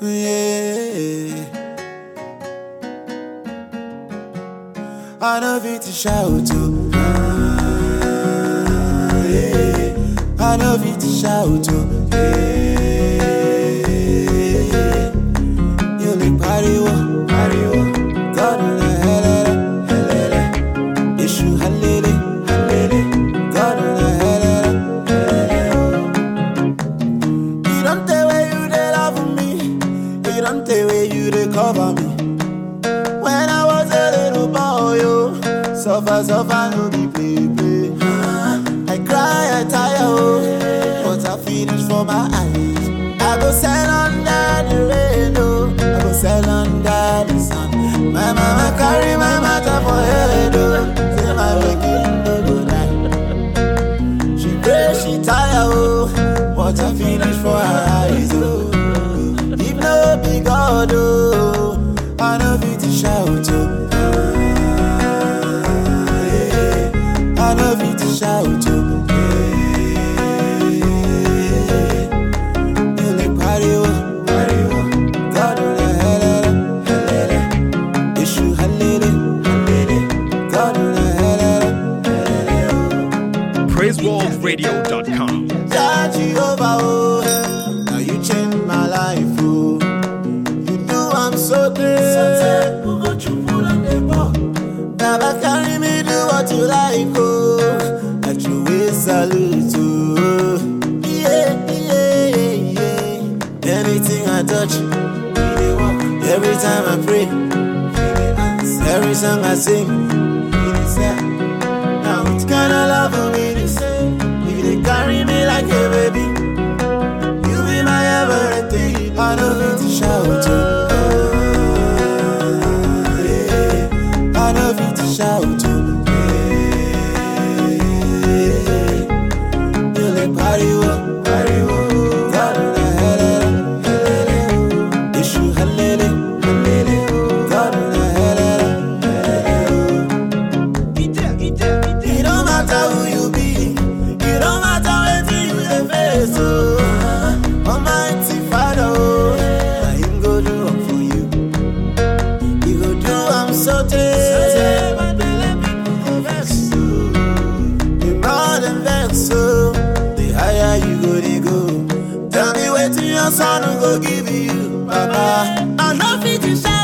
Yeah. I know fit to shout to. Yeah. I know fit to shout to. Yeah. You like party wo. God in the hell. Issue halele. God in the hell. You don't tell where you dey love me. You don't tell where you dey cover me. When I was a little boy, yo, suffer, no be play. I cry, I tire, oh, but I finish for my eyes. I go sell under the rain, oh, I go sell under the sun. My mama carry my matter for head, oh, say my waking no go die. She pray, she tire, oh, but I finish for her eyes, oh. If no be God, oh, I know fit to shout, oh. I know fit to shout, oh. You like party, oh. God in the hell. Issue halele. God in the hell. PraiseWorldRadio.com. Jehovah, oh. Now you changed my life, oh. You know I'm so great. Never carry me, do what you like, oh. At your way, salute, oh. Yeah. Anything I touch, every time I pray, every song I sing, now it's kinda love for me to say. You they carry me like a baby. You be my everything. I know fit to shout, oh. I know fit to shout, oh. You like party, oh. God in the hell. Issue halele. God in the hell. It don't matter who you be. It don't matter what you dey face, oh. Almighty Father, oh. Now him go do am for you. He go do am so tey. Tell me what your son will go give you, Baba. I know fit to shout.